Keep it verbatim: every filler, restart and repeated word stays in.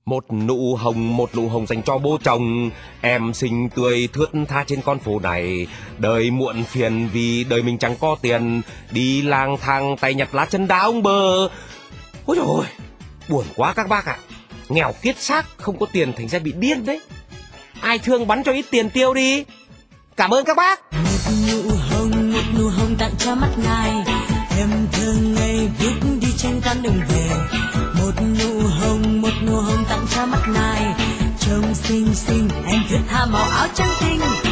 Một nụ hồng, một nụ hồng dành cho bố chồng. Em xinh tươi thướt tha trên con phố này. Đời muộn phiền vì đời mình chẳng có tiền. Đi lang thang tay nhặt lá chân đá ông bờ. Ôi trời ơi, buồn quá các bác ạ. Nghèo kiết xác, không có tiền thành ra bị điên đấy. Ai thương bắn cho ít tiền tiêu đi. Cảm ơn các bác. Một nụ hồng, một nụ hồng tặng cho mắt ngài. Em thơ ngây bước đi trên con đường về. Một nụ hồng, một nụ hồng tặng cho mắt ngài. Trông xinh xinh, em thướt tha màu áo trắng tinh.